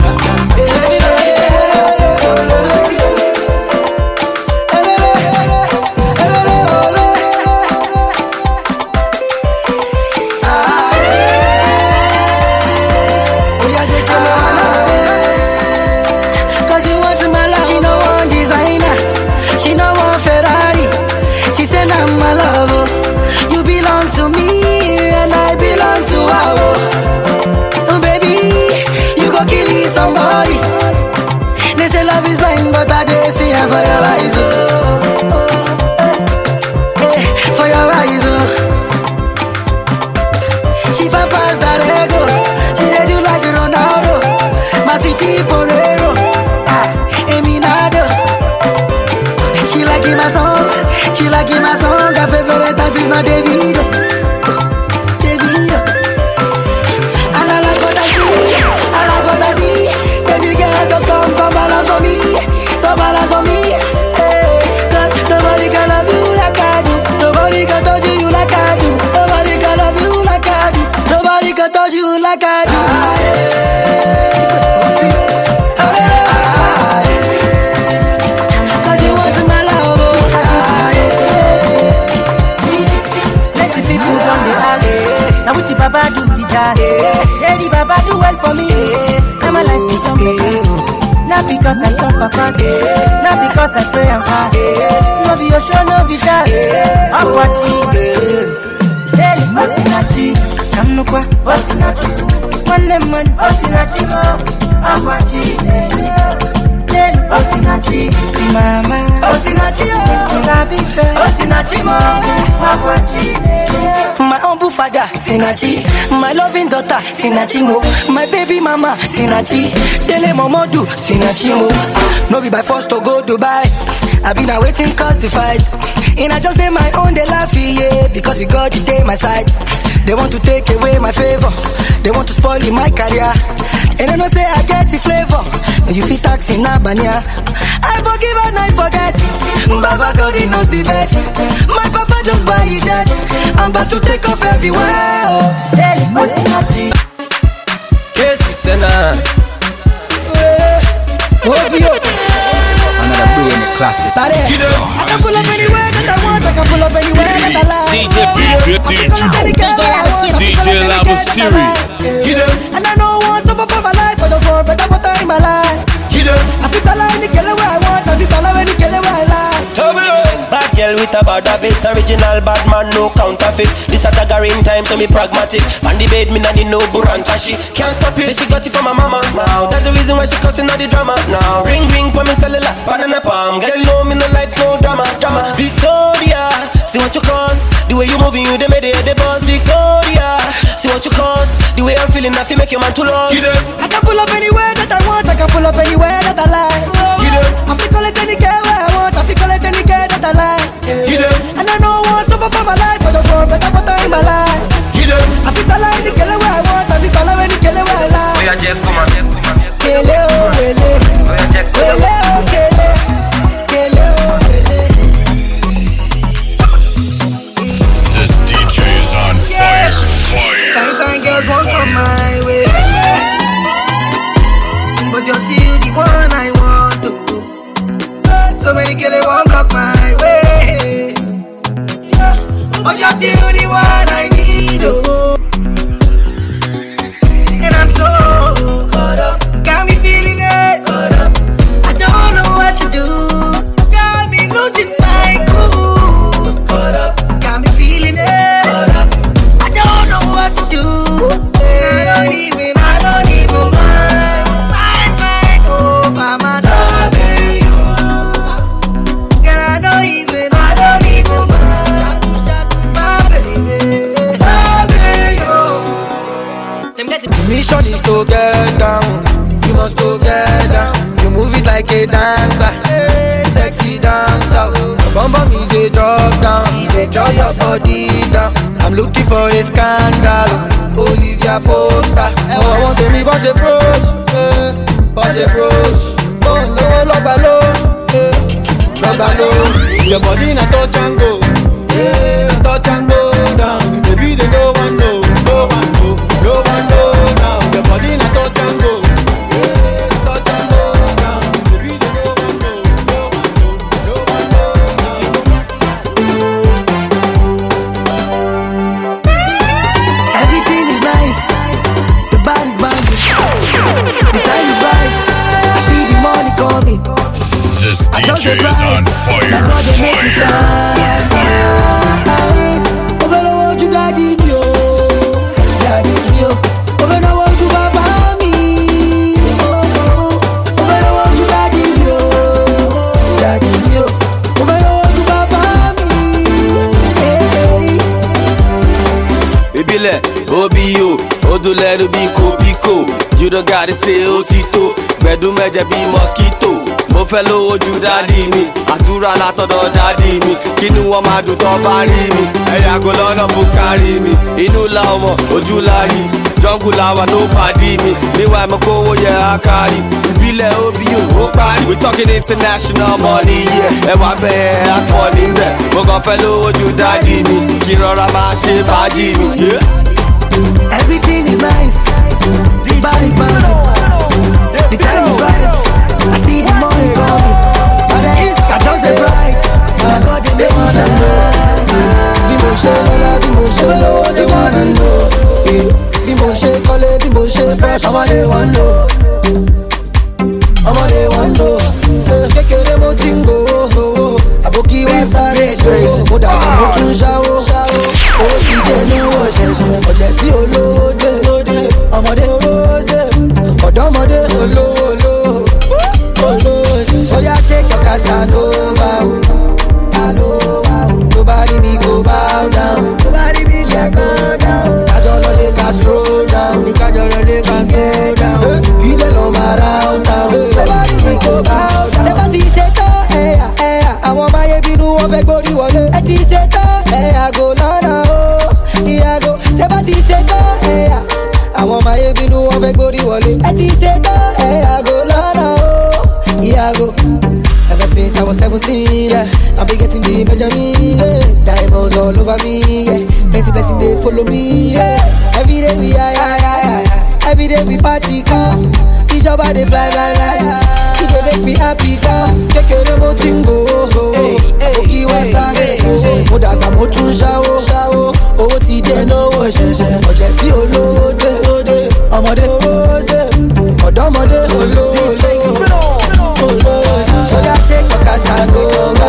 Somebody, they say love is blind, but I dey see her for your eyes, for your eyes, She fan past that ego, she dey do like Ronaldo, my sweetie Porero, Eminado. She like my song, her favorite artist is not Davido. Baby girl, just come balance on me, hey. Cause nobody can love you like I do. Nobody can touch you like I do. Nobody can love you like I do. Nobody can touch you like I do. Cause you want my love. Let the people run the house. Now with the Baba do the jazz. Yeah, the Baba do well for me. My life is done better. Not because I suffer fast, not because I pray and fast. No be your show, no be jazz. I'm watching. Hey, Osinachi, come no qua, Osinachi. One lemon, Osinachi, I'm watching. Hey, Osinachi, mama, Osinachi, Osinachi, I'm watching. My humble father, Sinachi. My loving daughter, Sinachi mo. My baby mama, Sinachi. Dele Momodu, Sinachi mo. No be by force to go Dubai. I been waiting cause the fight. And I just did my own, they laugh, yeah. Because you got the day my side. They want to take away my favor. They want to spoil my career. And I know say I get the flavor. And you feel taxing Abanya. I forgive and I forget. Baba God, he knows the best. My papa just buy a jet. I'm about to take off everywhere. Casey Senna. Another brilliant classic. I can pull up anywhere that I want. I can pull up anywhere that I like. DJ Labo Siri. And I know I want something for my life. I just want better time in my life. I feel the line, the kill where I want. I feel the line, the kill where I like. Bad girl with a bad habit. Original bad man, no counterfeit. This a daggering time, so me pragmatic. On the bed, me nah need no burantashi. Can't stop it, say she got it from my mama. Now that's the reason why she cussing all the drama. Now ring ring for me cellular, banana palm. Girl know me no like no drama. Victoria, see what you cause. The way you moving, you they made the boss. Victoria, see what you cause. The way I'm feeling, I feel make your man too lost. I can pull up anywhere that I want. I can pull up anywhere that I like. I feel call it any care where I want. I feel call it any care that I like. And I know I want something for my life. I just want better time in my life. I feel the line, the kill where I want. I feel call it any kill where I like. Oh yeah, Jack, come on. Kele oh wele. Oh yeah, Jack, wele oh kele. Kele oh wele. This DJ is on fire. Fine girls won't come my way, but you're still the one I want to. So many girls won't block my way, but you're still the one I need. And I'm so caught up, got me feeling it. I don't know what to do, got me losing my cool. Got me feeling it. I don't know what to do. I don't even mind. Oh, mama, loving you. Girl, I don't even mind. My baby, loving you. The mission is to get down. You must to get down. You move it like a dancer, hey, sexy dancer. Bum bum is a drop down. They draw your body down. I'm looking for a scandal. Olivia Poster. Oh, I want to me bunch of pros, bunch of pros. Oh no, lobalo, lobalo. Your body na touch and go, yeah, touch and go down. Baby, they no one know, no one know, no one know now. Your body na touch and go, yeah, touch and go down. Baby, they no one know, no one know, no one know now. Everything is nice, the body's banging, the time is right. I see the money coming. This DJ is on fire. Over the world, you daddy yo, daddy yo. Over the world, you baba me. Over the world, you daddy yo, daddy yo. Over the world, you baba me. Ibile, Obio, Odulero Biko Biko. You don't gotta say Otito. Bedroom meja be mosquito. Mo fẹ́ lówó ju dádì mi, àdúrà látọ̀dọ̀ dádì mi. Kí ni wọ́n máa dùn tọ́ bá rí mi? Ẹ̀yà kò lọ́nà fún kárí mi. Inú la ọmọ, ojú la rí. Jungle làwà ló pàdé mi. Níwà mo kówó yẹ àkárí. Ìbílẹ̀ Obio ó parí. We talking international money, yeah. Ẹ̀wà bẹ́ẹ̀ àfọ̀ níbẹ̀. Mo kàn fẹ́ lówó ju dádì mi. Kí rọra máa ṣe fàájì mi. Everything is nice, the body's burning, the time is right. I see the money coming, but I just the right. I got the make me shine. The motion, low, they wanna know. The motion, call it, the motion fresh. I'm on the one low. I'm on the one low. Take care of my tingo. Aboki wa sáré straight. Mo dàgbà mo tún ṣáwó. Owó ti dé ní owó ṣẹ̀ṣẹ̀. Ọ̀jẹ̀ sí olóde. Ọmọdé olóde. Ọ̀dọ́mọdé olówó. So ya shake your Casanova. Nobody me go bow down. Nobody me go down. Kajolo le ka slow down. Kajolo le ka slow down. Kile lo mara down. Nobody me go bow down. Never ti ṣe tán, àwọn máyé bínú wọn fẹ́ gbórí wọlé. Ẹ ti ṣe tán, àgò lọ́nà o, ìyàgò. Never wọlé. Ẹ ti ṣe tán, àgò lọ́nà o, ìyàgò. Ever since I was 17, yeah, I be getting the Benjamin, yeah. Diamonds all over me, yeah. Plenty blessings they follow me, yeah. Every day we every day we party, car. Ìjọba dey fly. It dey make me happy, car. Kékeré mo ti ń go, òkì wá sáré. Mo dàgbà mo tún ṣáwó, owó ti dé lówó ṣẹ̀ṣẹ̀. Ọ̀jẹ̀ sí olówó dé, ọmọdé owó dé, ọ̀dọ́mọdé olówó. Soya shake your casago,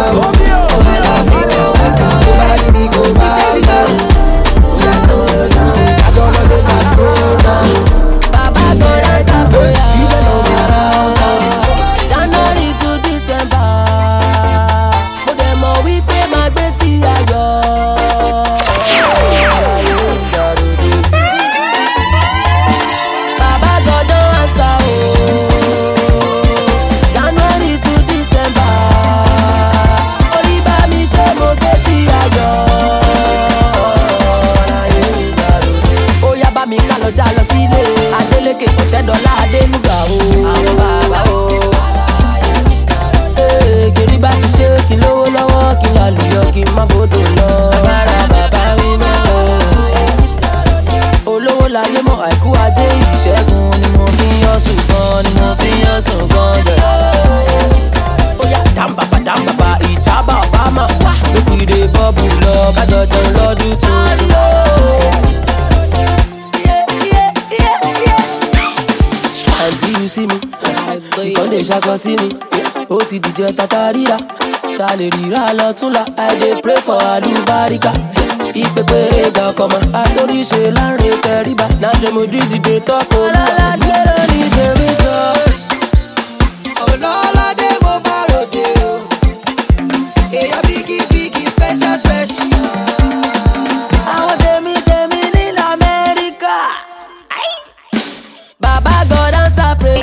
January to December, mo dẹ̀ mọ̀ wípé máa gbé sí ayọ̀. Bàbá gbọ́dọ̀ àṣà o. January to December, orí bá mi ṣe mo gbé sí ayọ̀. Ó yá bá mi ká lọ já lọ sílé. Adélékè kò tẹ́ dọ́là Adénúgà o. Àwọn bàbá o. Kiri bá ti ṣe kí lówó lọ́wọ́ kí lálùyọ kí má bodò lọ. Agbára bàbá mi mọ́ o. Olówó láyé mọ́ àìkú ajé ìṣẹ́gun ni mo fi yán sùn gan jẹ́. Ó yá dáńbàbà ìjábà Obama wá. Lókùnrin bọ́ọ̀bù lọ kájọ jẹun lọ́dún tuntun. Until you see me, ìkànnì ìṣàkọ sí mi. Ó ti dìjẹ́ tata ríra, ṣàlè ríra lọ́túnla. I dey pray for àlùbáríkà. Ìpèpèrè ga kọ́mọ, àtòríṣe láàrin tẹríba. Nàjẹ́ mo drizzy dé tọ́kọ. Ọlọ́ládé ló ní jẹ́rí jọ. Ọlọ́ládé mo bá ròde o. Èèyàn bíkí special. Àwọn tèmi nílẹ̀ Amẹ́ríkà. Bàbá God answer prayer.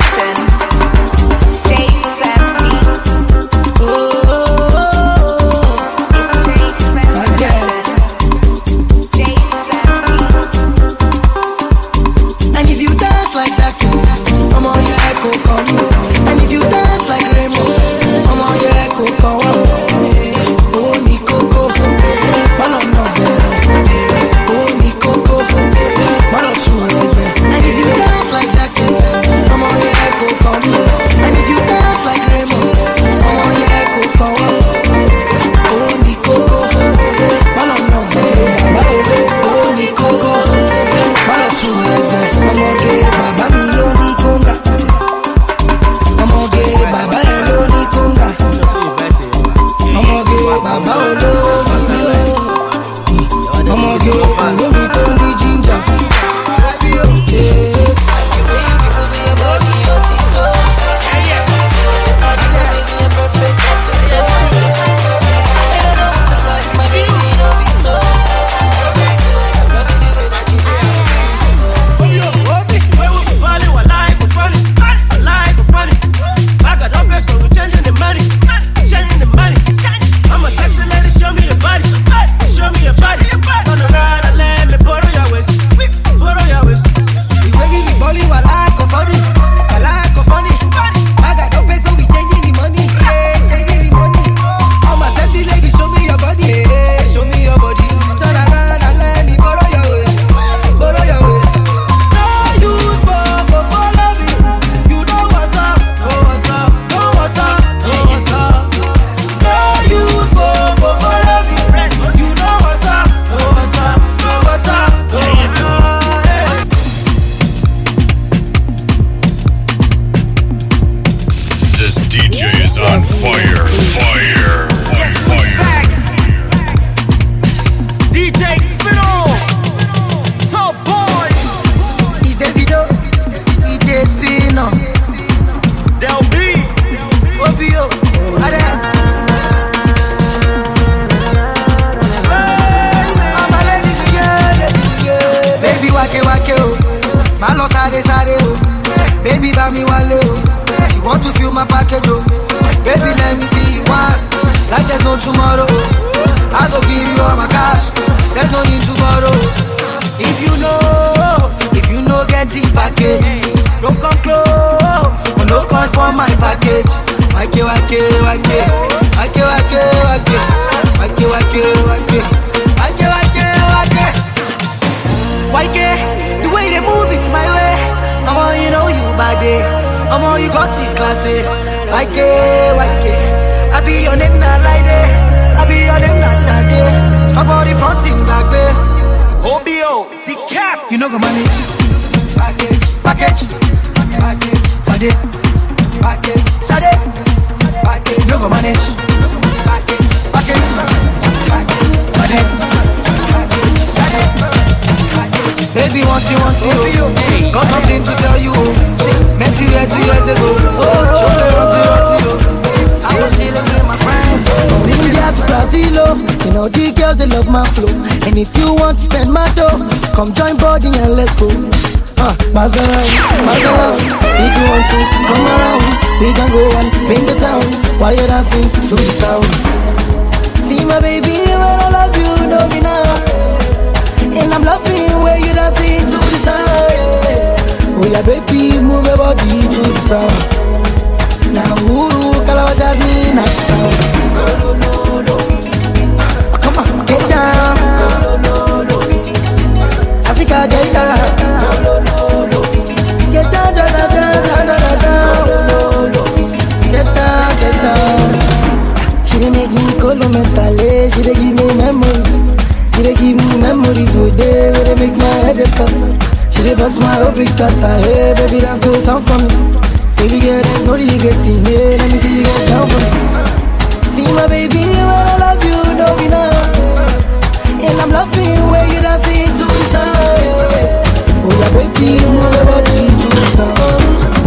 And if you dance like Jackson, I'm on your echo come. And if you dance like Raymond, I'm on your echo come. Oh, ni coco, malo no better. Oh, ni coco, malo suave. And if you dance like Jackson, I'm on your echo come. And if you dance like Raymond, I'm on your echo come. Oh, ni coco, malo no better. Oh, ni coco, malo suave. Ọmọge bàbá mi ló ní kóńgà. Ọmọge bàbá ẹ ló ní kóńgà. Ọmọge bàbá olówó mi ló. Ọmọge olómi tó ní jíńjà. The way they move it's my way. I'm all you know you body. I'm all you got it classy. YK. I be your name not like that. I be your name not shady. Stop all the fronting back there. OBO, the cap. You know go manage. Package. Fade. Shade. You know go manage. Package. Fade. Baby, want you. Got something to tell you. Met you here 2 years ago. Show me want you. I was chilling with my friends. From India to Brazil, you know the girls they love my flow. And if you want to spend my dough, come join body and let's go. Pass around. If you want to come around, we can go and paint the town while you're dancing to the sound. See my baby, when I love you, know me now. And I'm loving where you dancing to the sound. Oh yeah, baby, move your body to the sound. Now who Kalawa Jasmine at the sound. Come on, get down. Africa, get down. Get down. Get down. She dey make me colo mentally. She dey give me memories. She dey give me memories with day where they make my head scatter. She dey bust my whole brick cutter. Hey, baby, that's good sound for me. Baby girl, there's no you getting here. Let me see you get down for me. See my baby, when I love you, know me now. And I'm loving where you dancing to the sound. Oh yeah, baby, move your body to the sound.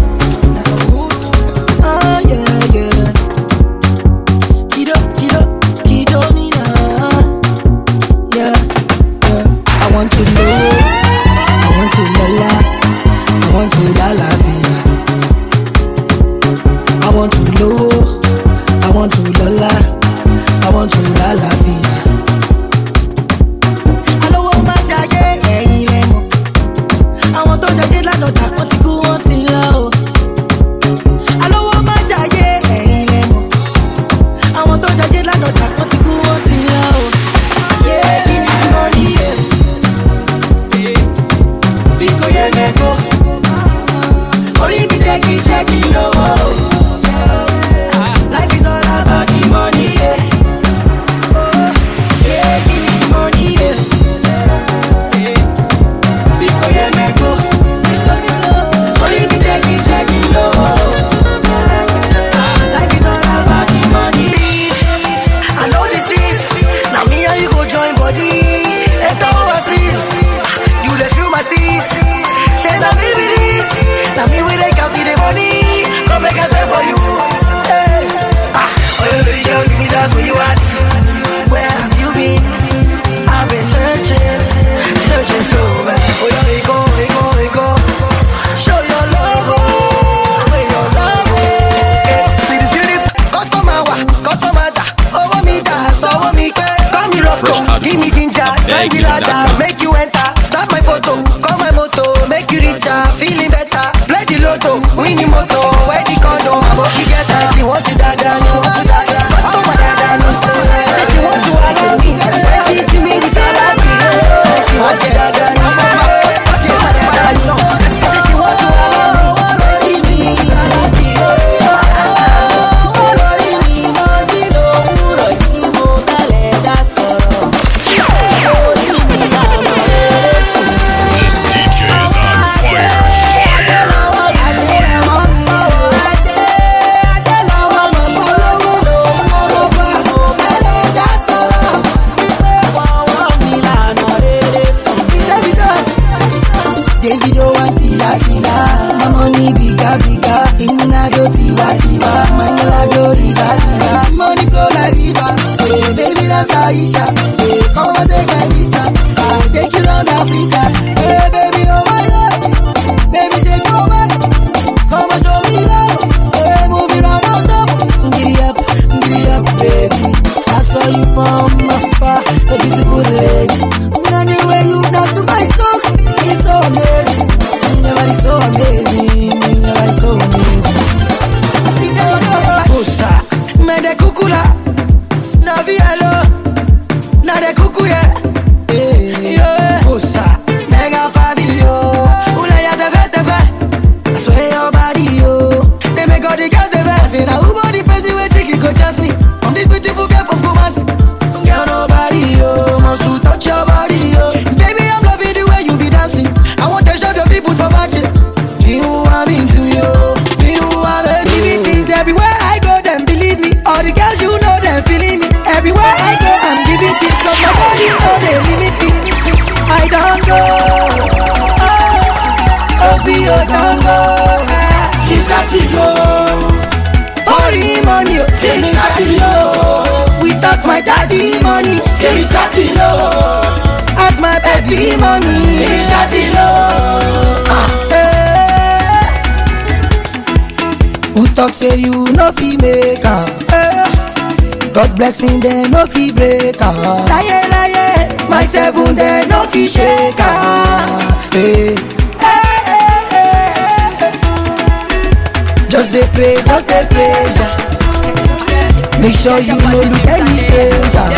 Ah yeah. Kido me now. Yeah. I want to love, I want to lala, I want to lala via. I want to love, I want to lala, I want to lala via. I know what my jacket ain't lemo. I want to jacket la nota, want to go on till low. I know what my jacket ain't lemo. I want to jacket la nota, want to go on till low. Yeah, give me the money, yeah. Because you make go. Only me take it low. Life is all about the money, yeah. Yeah, give me the money, yeah. Because you make go. Only me take it low. Life is all about the money. I know this is. Now me and you go join body. Enter overseas. You dey feel my steez. Say now me be this. Now me we dey count the money. Come make I say for you. Hey. Oh yeah, baby girl, give me that where you at. Where have you been? I've been searching so bad. Oh yeah, we go. Show your love, where your love. Hey, see this beautiful customer da. Over me da, so over me ke. Come me rough, give me ginger, climb the ladder, make you enter. Start my photo, call my moto, make you richer, feeling better. Play the lotto, win the moto, where the condo, I'm okay get her. She want it dada, no want it dada. Customer dada, no say she want to allow me. When she see me the salary, she want it dada, no customer dada, no. Say she want to allow me. When she see me the salary, This DJ is on fire. Davido want tila, my money bigger. Iminado tiwa, Mangalado river. Money flow like river. Hey, baby that's Aisha. Hey, come on take my visa. I'll take you round Africa. Hey baby, oh my God. Baby say go back. Come and show me love. Hey, move it round and stop. Giddy up, baby. I saw you from afar, a beautiful lady. And the way you dance to my song, it's so amazing. Everybody's so amazing. Everybody's so amazing. Bossa, ṣáàtì lọ. Foreign money, èmi ṣáàtì lọ. Without my daddy money, èmi ṣáàtì lọ. As my baby money, èmi ṣáàtì lọ. Who talk say you no fit make am? God blessing dem no fit break am. Láyé láyé, my seven dem no fit shake am. Just dey pray, ja. Make sure you no look any stranger.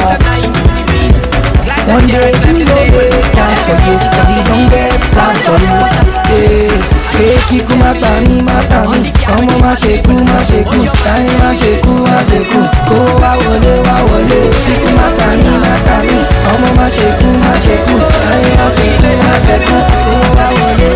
One day you go break chance for you, 'cause you don't get plans for you. Kíkú má pa mí, ọmọ má ṣe kú, táyé má ṣe kú, kó wá wọlé. Kíkú má pa mí, ọmọ má ṣe kú, táyé má ṣe kú, kó wá wọlé.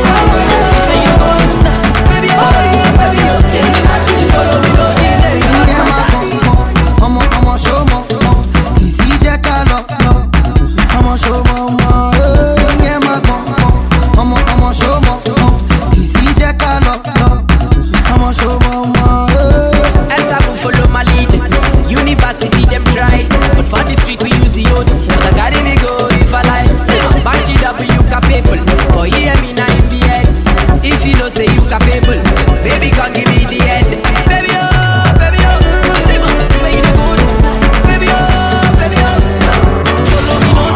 Ọmọ ṣọmọ, Sisi jẹ́ ká lọ. Ọmọ ṣọmọ, ìyẹn má gbọ̀n. Ọmọ ṣọmọ, Sisi jẹ́ ká lọ. Ọmọ ṣọmọ, Elsa will follow my lead. University them try, but for the street we use the oath. But I gotta me go if I like. Banky W capable, but hear me now in the head. If you know say you capable, baby come give me the head. Baby oh, where you go this night? Baby oh. Follow me no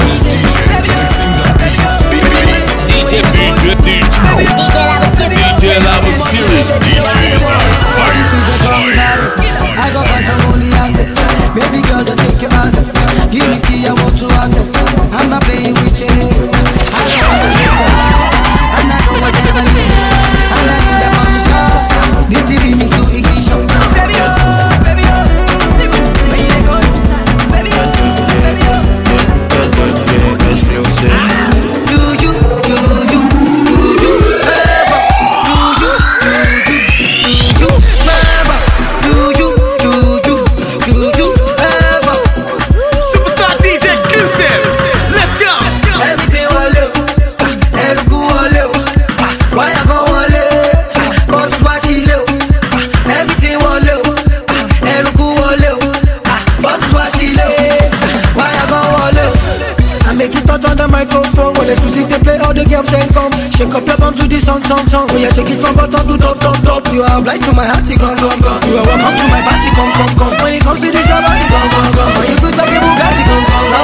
DJ Labo Series. DJ's on fire. I got control only access. Baby girl, just take your answer. Give me key, I want to access. I'm not playing with you. And I know what you're gonna live. And I need that from the start. This TV mix to ignition. Baby oh, where you go this night? Baby oh. Shake up your bum to the song. Oh yeah, shake it from bottom to top. You are obliged to my heart, gone. You are welcome to my party, come. When it comes to this, your body, gone. When you put like a Bugatti, gone.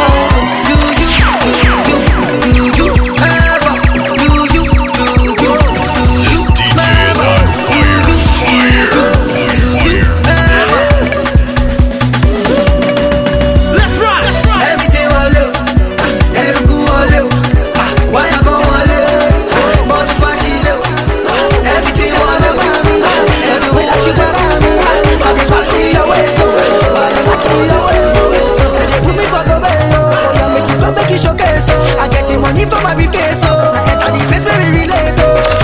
This DJ is on fire. Let's rock. Everything will live. Everything will live. Why you go all live? But flashy live. Everything will live. Everywhere that you go around me, I just want to see your way. So why you like your way? They put me for the way. You make it showcase. I get the money from my briefcase. I enter the place where we relate.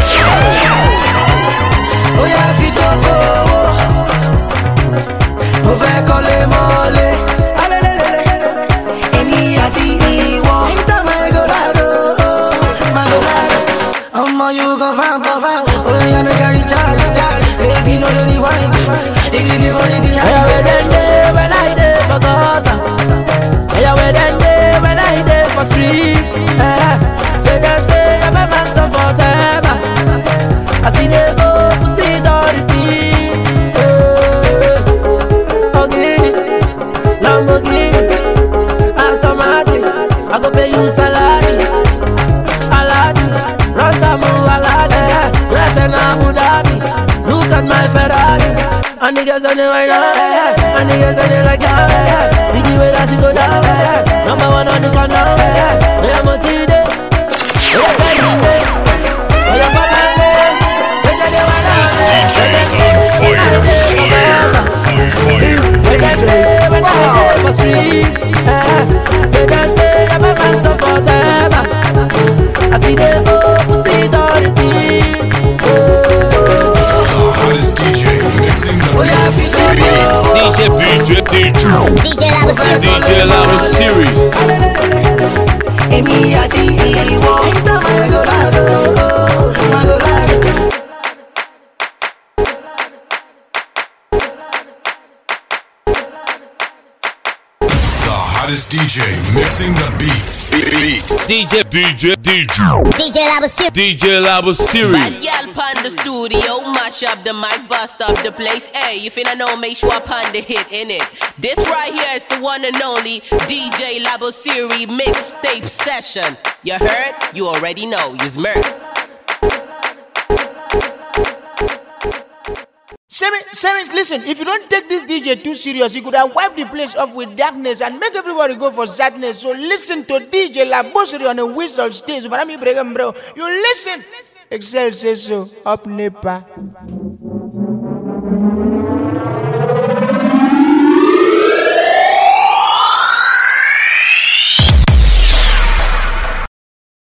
Oh yeah, fit your go. Mo fẹ́ kọ́lé mọ́lé. Èmi àti ìwọ. Níta máa gòdàdó. Ọmọ yóò gan fáwọn. Oya make I recharge. Baby no dey rewind. They give me money behind. Oya where dem dey when I dey for gutter. Oya where dem dey when I dey for street. Say dem say I'm a man so forever. I see they go put it on repeat. Lamborghini, Aston Martin, I go pay you salary. Aladdin, Rantamu Aladdin, dress in Abu Dhabi. Look at my Ferrari, and the girls on the way down, and the girls on the like down. See the way that she go down, number one on the countdown. I am a T-Day, I am Benny-Day, I am Papa-Day. This DJ is on fire. For street, say they say I'm a man so forever. I see they go put it on repeat. The hottest DJ mixing the beats. DJ Labo Series. Èmi àti ìwọ. Níta máa gòdàdó. hottest DJ mixing the beats. DJ Labo Siri. DJ Labo Siri. Bad gal pan the studio, mash up the mic, bust up the place. Hey, if you don't know, make sure pan the hit in it. This right here is the one and only DJ Labo Siri mixtape session. You heard? You already know. He's murdered. Sevens, listen, if you don't take this DJ too serious, you could have wiped the place up with darkness and make everybody go for sadness. So listen to DJ Labo Siri on a whistle stage. You listen. Excel says so. Up Nepa.